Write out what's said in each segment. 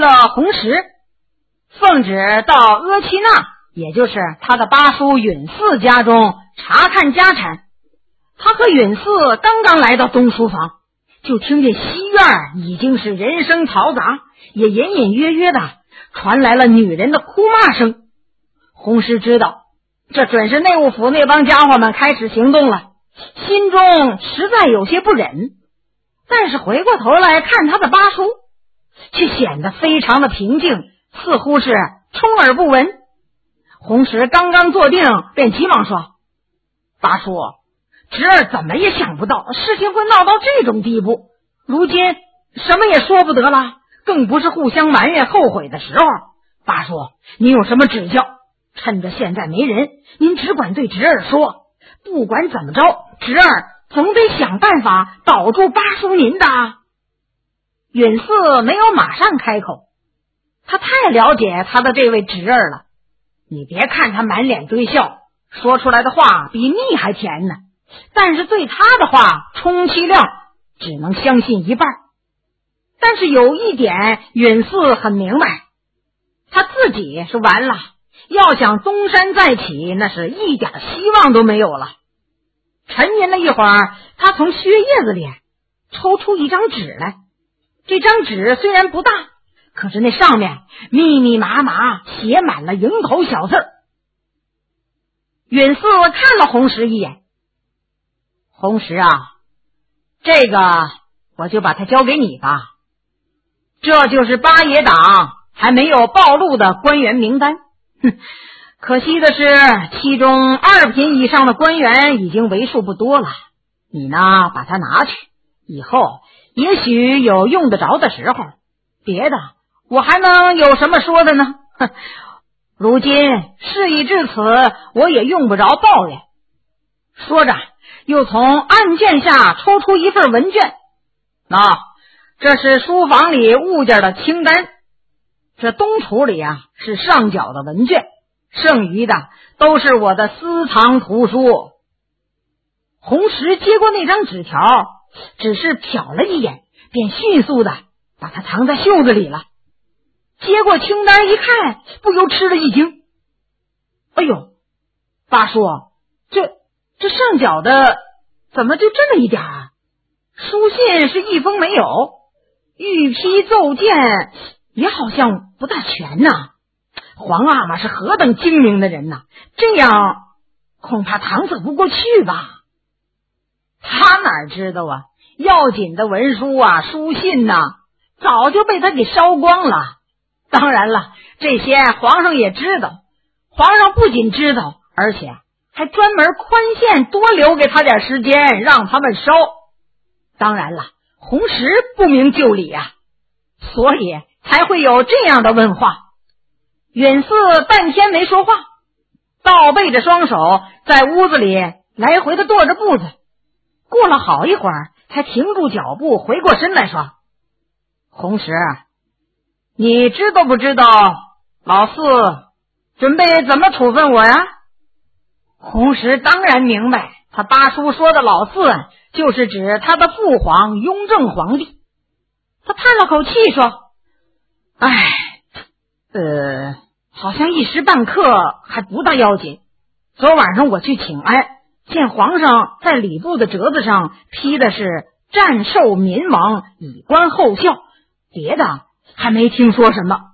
了红石，奉旨到阿七那，也就是他的八叔允嗣家中查看家产。他和允嗣刚刚来到东书房，就听见西院已经是人声嘈杂，也隐隐约约的传来了女人的哭骂声。红石知道这准是内务府那帮家伙们开始行动了，心中实在有些不忍，但是回过头来看他的八叔，却显得非常的平静，似乎是充耳不闻。红石刚刚坐定，便急忙说：八叔，侄儿怎么也想不到事情会闹到这种地步，如今什么也说不得了，更不是互相埋怨后悔的时候。八叔，您有什么指教？趁着现在没人，您只管对侄儿说，不管怎么着，侄儿总得想办法保住八叔您的。允嗣没有马上开口，他太了解他的这位侄儿了。你别看他满脸堆笑，说出来的话比蜜还甜呢，但是对他的话充其量只能相信一半。但是有一点允嗣很明白，他自己是完了，要想东山再起，那是一点希望都没有了。沉吟了一会儿，他从靴叶子里抽出一张纸来。这张纸虽然不大，可是那上面密密麻麻写满了蝇头小字。允嗣看了红石一眼：红石啊，这个我就把它交给你吧。这就是八爷党还没有暴露的官员名单。可惜的是，其中2品以上的官员已经为数不多了。你呢，把它拿去，以后也许有用得着的时候。别的我还能有什么说的呢？如今事已至此，我也用不着抱怨。说着，又从案卷下抽出一份文卷。这是书房里物件的清单，这东橱里是上缴的文卷，剩余的都是我的私藏图书。红石接过那张纸条，只是瞟了一眼，便迅速的把它藏在袖子里了。接过清单一看，不由吃了一惊。哎呦，八叔，这上缴的怎么就这么一点啊？书信是一封没有，御批奏见也好像不大全呐。皇阿玛是何等精明的人呐，这样恐怕搪塞不过去吧。他哪知道啊，要紧的文书书信早就被他给烧光了。当然了，这些皇上也知道，皇上不仅知道，而且还专门宽限多留给他点时间，让他们烧。当然了，红石不明就里所以才会有这样的问话。允嗣半天没说话，倒背着双手在屋子里来回的跺着步子。过了好一会儿，才停住脚步，回过身来说：红石，你知道不知道老四准备怎么处分我呀？红石当然明白，他八叔说的老四就是指他的父皇雍正皇帝。他叹了口气说：好像一时半刻还不大要紧。昨晚上我去请安，见皇上在礼部的折子上批的是战寿民王，以观后效，别的还没听说什么。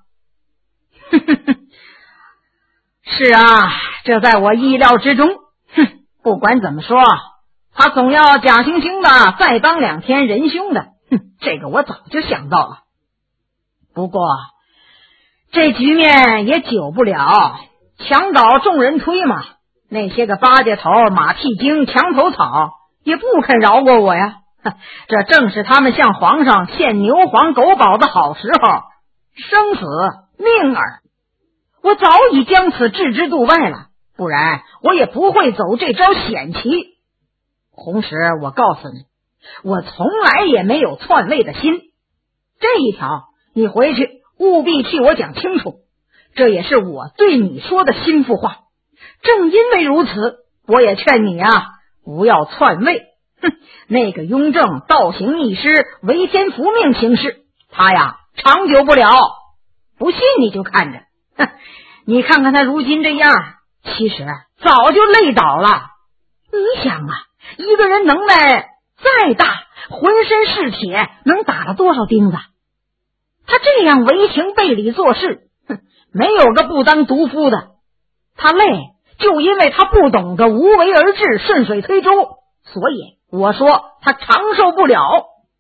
是这在我意料之中。不管怎么说，他总要假惺惺的再当2天仁兄的。这个我早就想到了。不过这局面也久不了，墙倒众人推嘛。那些个巴结头、马屁精、墙头草也不肯饶过我呀。这正是他们向皇上献牛黄狗宝的好时候，生死命耳。我早已将此置之度外了，不然我也不会走这招险棋。红石，我告诉你，我从来也没有篡位的心。这一条你回去务必替我讲清楚，这也是我对你说的心腹话。正因为如此，我也劝你不要篡位。那个雍正倒行逆施，为天服命行事，他长久不了。 不信你就看着，你看看他如今这样，其实早就累倒了。你想啊，一个人能耐再大，浑身是铁，能打了多少钉子？他这样违情背理做事，没有个不当毒夫的。他累，就因为他不懂得无为而治，顺水推舟，所以我说他长寿不了。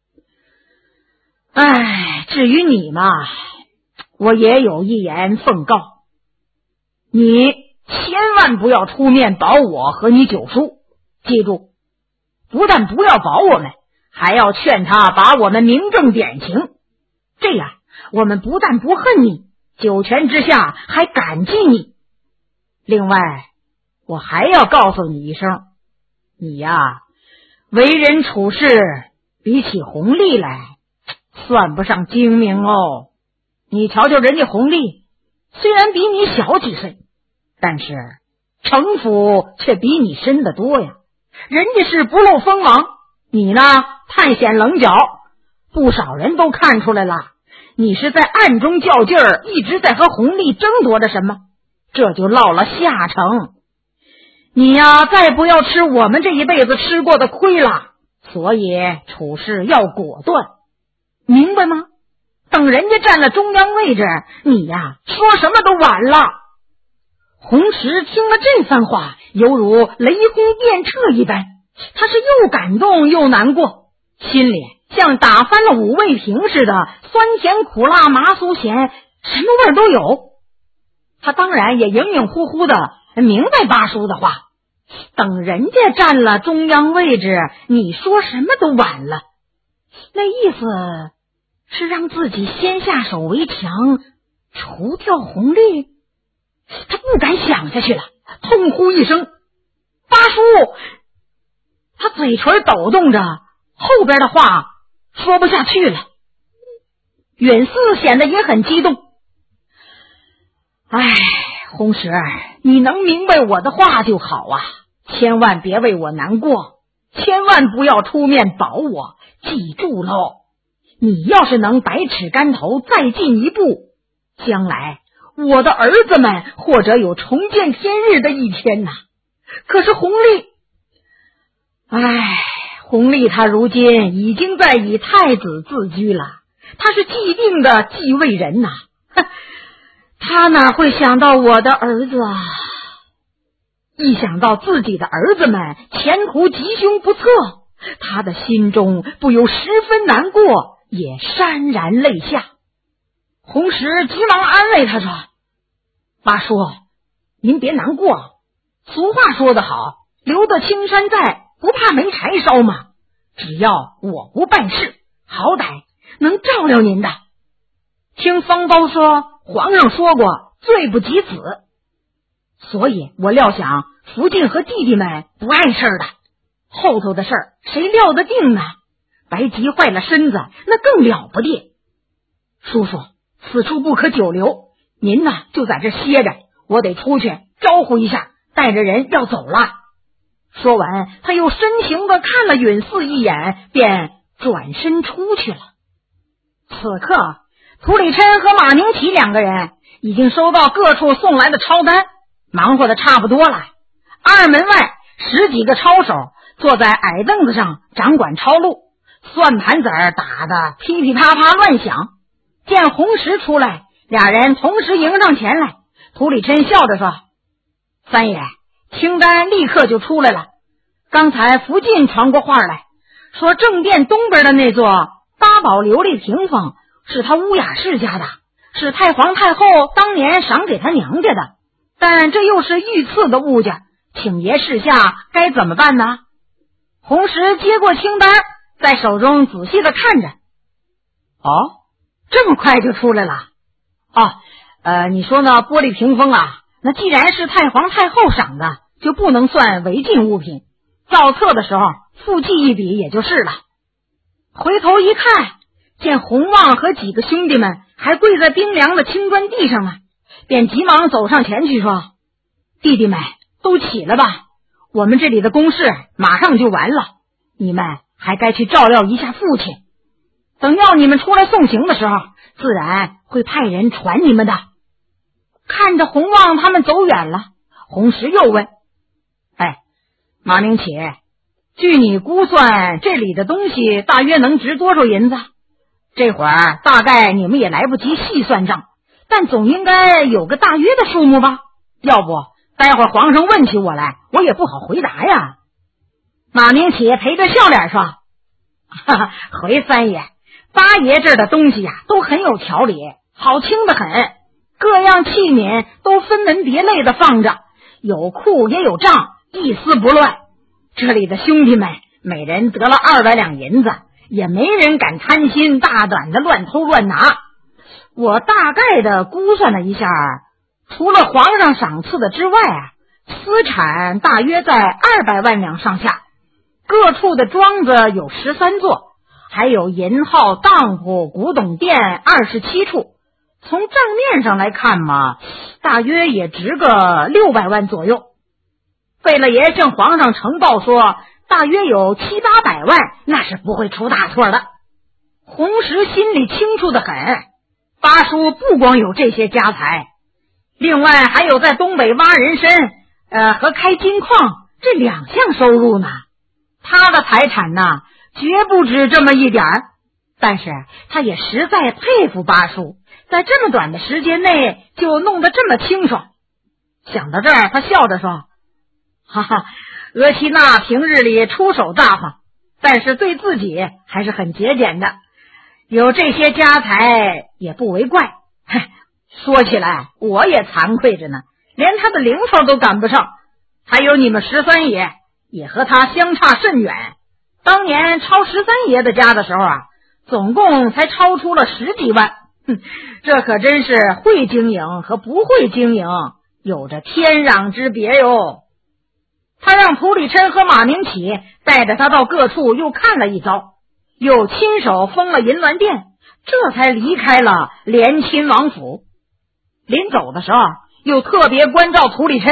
至于你嘛，我也有一言奉告，你千万不要出面保我和你九叔，记住，不但不要保我们，还要劝他把我们明正典情，这样我们不但不恨你，九泉之下还感激你。另外，我还要告诉你一声，你呀，为人处事比起弘历来算不上精明哦。你瞧瞧人家弘历，虽然比你小几岁，但是城府却比你深得多呀。人家是不露锋芒，你呢太显棱角，不少人都看出来了，你是在暗中较劲儿，一直在和弘历争夺着什么，这就落了下乘。你呀，再不要吃我们这一辈子吃过的亏了，所以处事要果断，明白吗？等人家占了中央位置，你呀说什么都晚了。洪石听了这番话，犹如雷轰电掣一般，他是又感动又难过，心里像打翻了五味瓶似的，酸甜苦辣麻酥咸，什么味儿都有。他当然也隐隐乎乎的明白八叔的话，等人家占了中央位置，你说什么都晚了。那意思是让自己先下手为强，除掉弘历。他不敢想下去了，痛呼一声，八叔！他嘴唇抖动着，后边的话说不下去了。允四显得也很激动，洪石，你能明白我的话就好啊，千万别为我难过，千万不要出面保我，记住喽，你要是能百尺竿头再进一步，将来我的儿子们或者有重见天日的一天呐。可是弘历，弘历他如今已经在以太子自居了，他是既定的继位人呐，他哪会想到我的儿子啊？一想到自己的儿子们前途吉凶不测，他的心中不由十分难过，也潸然泪下。洪石急忙安慰他说，八叔，您别难过，俗话说得好，留得青山在，不怕没柴烧嘛。只要我不办事，好歹能照料您的。听方包说，皇上说过罪不及子，所以我料想福晋和弟弟们不碍事的，后头的事儿谁料得定呢？白急坏了身子，那更了不得。叔叔，此处不可久留，您呢就在这歇着，我得出去招呼一下，带着人要走了。说完，他又深情地看了允四一眼，便转身出去了。此刻涂里琛和马宁启两个人已经收到各处送来的抄单，忙活的差不多了。二门外10几个抄手坐在矮凳子上掌管抄录，算盘子儿打得噼噼啪啪乱响。见洪石出来，俩人同时迎上前来。涂里琛笑着说，三爷，清单立刻就出来了。刚才福晋传过话来，说正殿东边的那座八宝琉璃屏风是他乌雅氏家的，是太皇太后当年赏给他娘家的，但这又是御赐的物件，请爷示下该怎么办呢？洪石接过清单，在手中仔细的看着。这么快就出来了？你说呢？玻璃屏风啊，那既然是太皇太后赏的，就不能算违禁物品，造册的时候附记一笔也就是了。回头一看，见洪旺和几个兄弟们还跪在冰凉的青砖地上呢，便急忙走上前去说，弟弟们都起来吧，我们这里的公事马上就完了，你们还该去照料一下父亲。 等要你们出来送行的时候，自然会派人传你们的。看着洪旺他们走远了，洪石又问：马明启，据你估算，这里的东西大约能值多少银子？这会儿大概你们也来不及细算账，但总应该有个大约的数目吧？要不待会儿皇上问起我来，我也不好回答呀。马明启陪着笑脸说：回三爷，八爷这儿的东西呀，都很有条理，好清得很，各样器皿都分门别类的放着，有库也有账，一丝不乱。这里的兄弟们每人得了200两银子，也没人敢贪心大胆的乱偷乱拿。我大概的估算了一下，除了皇上赏赐的之外私产大约在200万两上下，各处的庄子有13座，还有银号、当铺、古董店27处。从账面上来看嘛，大约也值个600万左右。费了爷向皇上呈报说，大约有700-800万，那是不会出大错的。洪石心里清楚得很，八叔不光有这些家财，另外还有在东北挖人参和开金矿这2项收入呢。他的财产呢，绝不止这么一点儿。但是他也实在佩服八叔，在这么短的时间内就弄得这么清爽。想到这儿，他笑着说：哈哈，额齐娜平日里出手大方，但是对自己还是很节俭的，有这些家财也不为怪。说起来我也惭愧着呢，连他的零头都赶不上。还有你们13爷也和他相差甚远，当年抄13爷的家的时候总共才超出了10几万。这可真是会经营和不会经营有着天壤之别哟。他让涂里琛和马明启带着他到各处又看了一遭，又亲手封了银銮殿，这才离开了连亲王府。临走的时候又特别关照涂里琛：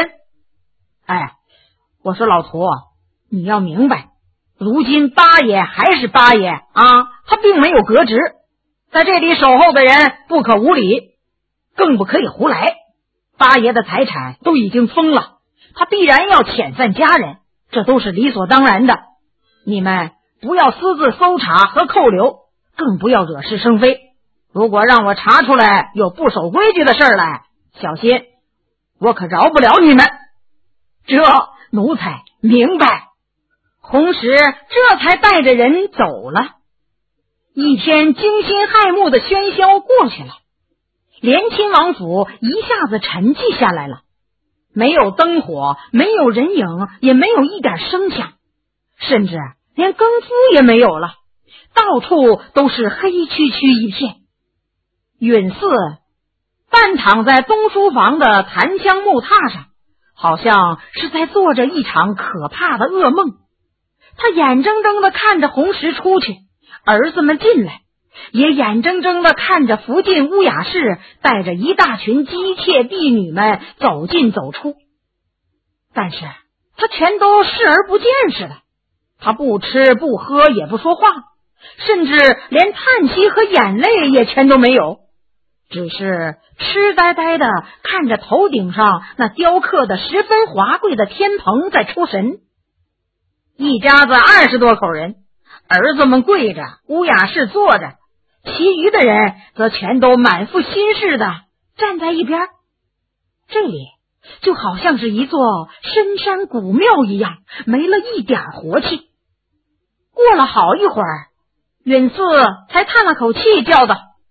我说老涂，你要明白，如今八爷还是八爷他并没有革职，在这里守候的人不可无礼，更不可以胡来。八爷的财产都已经封了，他必然要遣散家人，这都是理所当然的。你们不要私自搜查和扣留，更不要惹是生非。如果让我查出来有不守规矩的事来，小心我可饶不了你们。这奴才明白。洪石这才带着人走了。一天惊心骇目的喧嚣过去了，连亲王府一下子沉寂下来了，没有灯火，没有人影，也没有一点声响，甚至连更夫也没有了，到处都是黑黢黢一片。允嗣半躺在东书房的檀香木榻上，好像是在做着一场可怕的噩梦。他眼睁睁地看着洪石出去，儿子们进来，也眼睁睁地看着福晋乌雅氏带着一大群姬妾婢女们走进走出，但是他全都视而不见似的。他不吃不喝也不说话，甚至连叹息和眼泪也全都没有，只是痴呆呆地看着头顶上那雕刻的十分华贵的天棚在出神。一家子20多口人，儿子们跪着，乌雅氏坐着，其余的人则全都满腹心事的站在一边。这里就好像是一座深山古庙一样，没了一点活气。过了好一会儿，允嗣才叹了口气，叫道：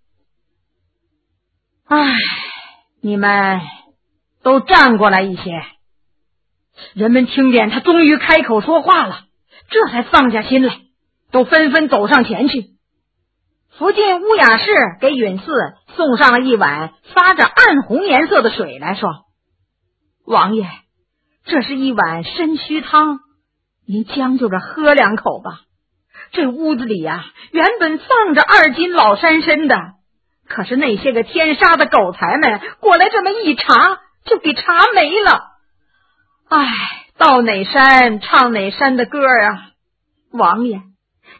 你们都站过来一些。人们听见他终于开口说话了，这才放下心来，都纷纷走上前去。福晋乌雅氏给允嗣送上了一碗发着暗红颜色的水来，说：王爷，这是一碗参须汤，您将就着喝2口吧。这屋子里原本放着2斤老山参的，可是那些个天杀的狗才们过来这么一查，就给查没了。到哪山唱哪山的歌王爷，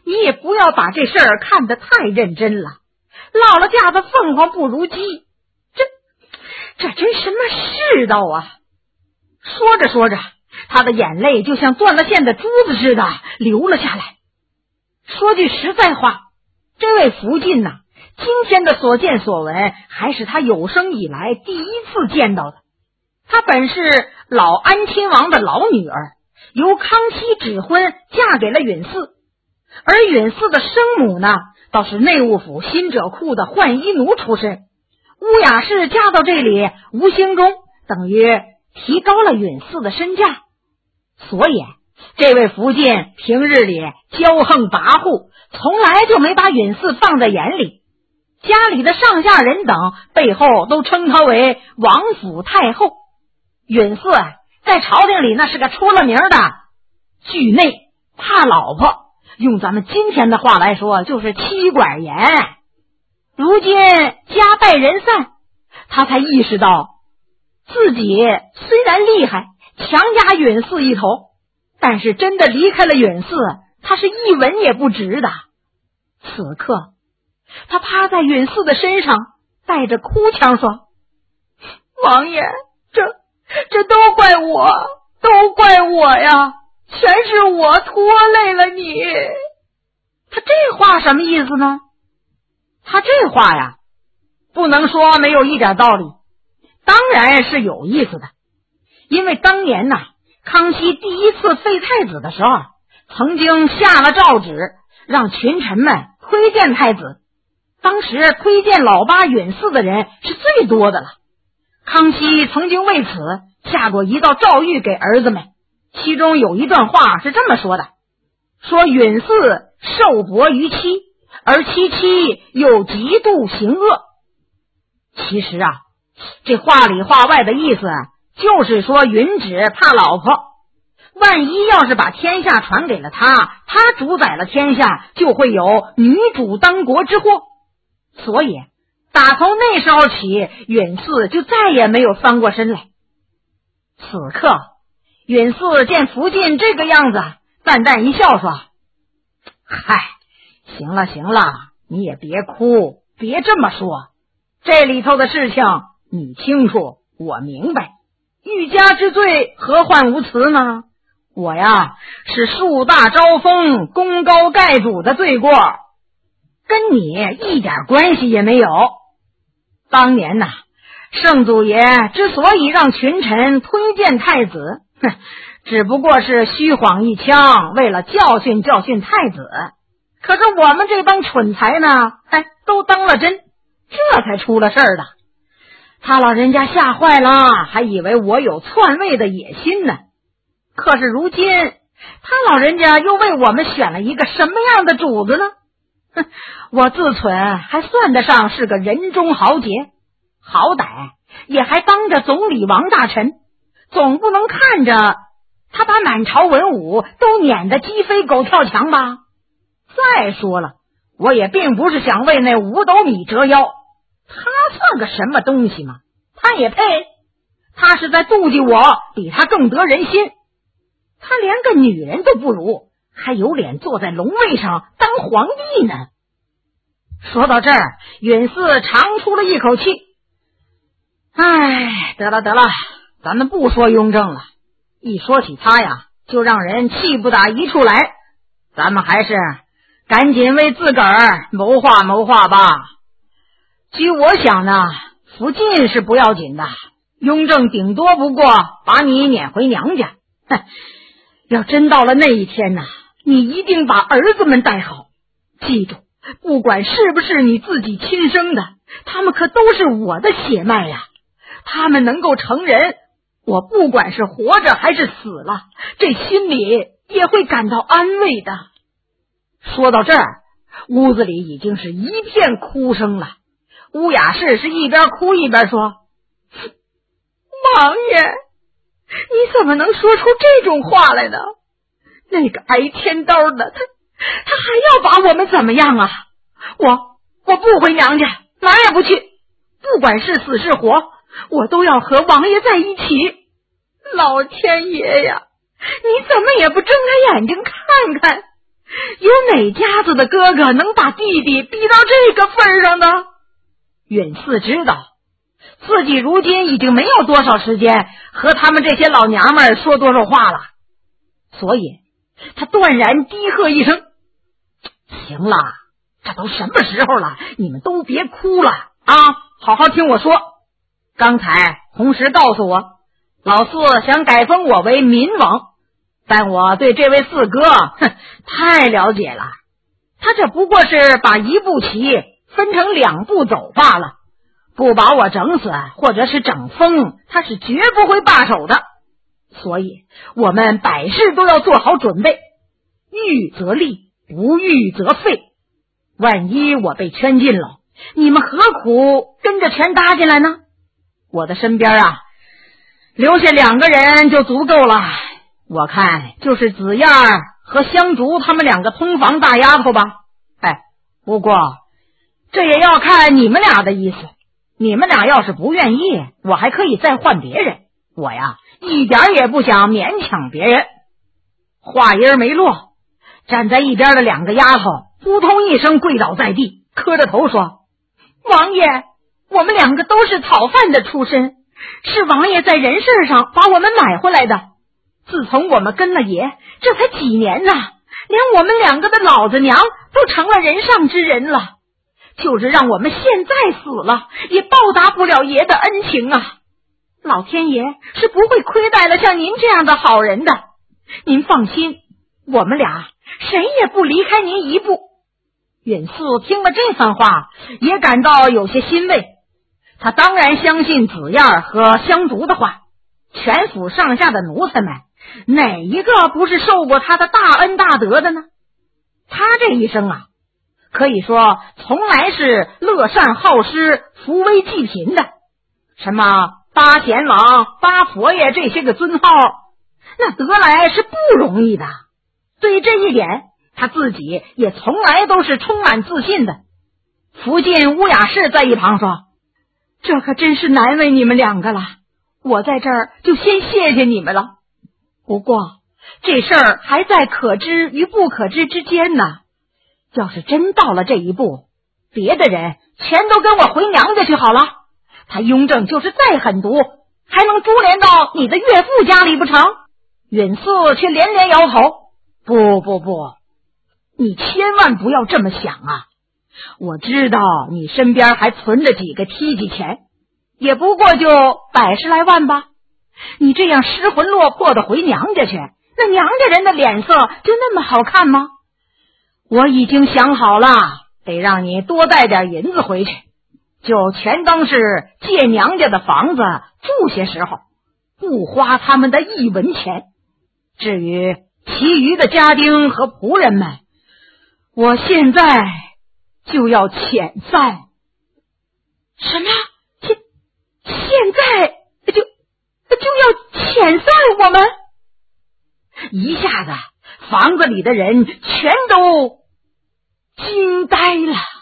你也不要把这事儿看得太认真了。落了架子凤凰不如鸡，这真什么世道啊！说着说着，他的眼泪就像断了线的珠子似的流了下来。说句实在话，这位福晋呐，今天的所见所闻还是他有生以来第一次见到的。她本是老安亲王的老女儿，由康熙指婚嫁给了允嗣，而允嗣的生母呢，倒是内务府新者库的浣衣奴出身。乌雅氏嫁到这里，无形中等于提高了允嗣的身价，所以这位福晋平日里骄横跋扈，从来就没把允嗣放在眼里。家里的上下人等背后都称她为王府太后。允嗣在朝廷里那是个出了名的惧内怕老婆，用咱们今天的话来说就是妻管严。如今家败人散，他才意识到自己虽然厉害，强压允嗣一头，但是真的离开了允嗣，他是一文也不值的。此刻他趴在允嗣的身上，带着哭腔说：王爷，这都怪我呀，全是我拖累了你。他这话什么意思呢？他这话呀，不能说没有一点道理，当然是有意思的。因为当年呐，康熙第一次废太子的时候，曾经下了诏旨，让群臣们推荐太子。当时推荐老八允嗣的人是最多的了。康熙曾经为此下过一道诏谕给儿子们，其中有一段话是这么说的，说允嗣受薄于妻，而其妻又极度行恶。其实啊，这话里话外的意思就是说允旨怕老婆，万一要是把天下传给了他主宰了天下，就会有女主当国之祸。所以打从那时候起，允嗣就再也没有翻过身来。此刻允嗣见福晋这个样子，淡淡一笑说：嗨，行了，你也别哭，别这么说，这里头的事情你清楚，我明白，欲加之罪，何患无辞呢？我呀是树大招风，功高盖主的罪过，跟你一点关系也没有。当年呐，圣祖爷之所以让群臣推荐太子，只不过是虚晃一枪，为了教训太子。可是我们这帮蠢材呢，都当了真，这才出了事儿的。他老人家吓坏了，还以为我有篡位的野心呢。可是如今他老人家又为我们选了一个什么样的主子呢？我自忖还算得上是个人中豪杰，好歹也还当着总理王大臣，总不能看着他把满朝文武都撵得鸡飞狗跳墙吧。再说了，我也并不是想为那五斗米折腰，他算个什么东西嘛？他也配？他是在妒忌我比他更得人心，他连个女人都不如，还有脸坐在龙位上当皇帝呢。说到这儿，允嗣长出了一口气，得了，咱们不说雍正了，一说起他呀，就让人气不打一处来，咱们还是赶紧为自个儿谋划吧。据我想呢，福晋是不要紧的，雍正顶多不过把你撵回娘家。要真到了那一天呢，你一定把儿子们带好，记住，不管是不是你自己亲生的，他们可都是我的血脉呀。他们能够成人，我不管是活着还是死了，这心里也会感到安慰的。说到这儿，屋子里已经是一片哭声了。乌雅氏是一边哭一边说：王爷，你怎么能说出这种话来呢？那个挨天刀的，他还要把我们怎么样啊？我不回娘家，哪儿也不去，不管是死是活，我都要和王爷在一起。老天爷呀，你怎么也不睁开眼睛看看， 有哪家子的哥哥能把弟弟逼到这个份上呢？允嗣知道自己如今已经没有多少时间和他们这些老娘们说多少话了，所以他断然低喝一声：行了，这都什么时候了，你们都别哭了啊，好好听我说。刚才红石告诉我，老四想改封我为民王，但我对这位四哥太了解了，他这不过是把一步棋分成两步走罢了，不把我整死或者是整疯，他是绝不会罢手的。所以我们百事都要做好准备，预则立，不预则废。万一我被圈禁了，你们何苦跟着全搭进来呢？我的身边留下2个人就足够了，我看就是子燕和香竹他们2个通房大丫头吧。不过这也要看你们俩的意思，你们俩要是不愿意，我还可以再换别人，我一点也不想勉强别人。话音没落，站在一边的2个丫头扑通一声跪倒在地，磕着头说：王爷，我们2个都是讨饭的出身，是王爷在人事上把我们买回来的。自从我们跟了爷，这才几年呢，连我们2个的老子娘都成了人上之人了，就是让我们现在死了，也报答不了爷的恩情啊！老天爷是不会亏待了像您这样的好人的，您放心，我们俩谁也不离开您一步。允嗣听了这番话，也感到有些欣慰。他当然相信子燕和香竹的话，全府上下的奴才们哪一个不是受过他的大恩大德的呢？他这一生可以说从来是乐善好施、扶危济贫的，什么八贤王、八佛爷这些个尊号，那得来是不容易的。对于这一点，他自己也从来都是充满自信的。福晋乌雅氏在一旁说：这可真是难为你们2个了，我在这儿就先谢谢你们了。不过这事儿还在可知与不可知之间呢，要是真到了这一步，别的人全都跟我回娘家去好了，他雍正就是再狠毒，还能株连到你的岳父家里不成？允嗣却连连摇头：不，你千万不要这么想啊！我知道你身边还存着几个梯级钱，也不过就100来万吧。你这样失魂落魄的回娘家去，那娘家人的脸色就那么好看吗？我已经想好了，得让你多带点银子回去，就全当是借娘家的房子住些时候，不花他们的1文钱。至于其余的家丁和仆人们，我现在就要遣散。什么？现在就要遣散我们？一下子房子里的人全都惊呆了。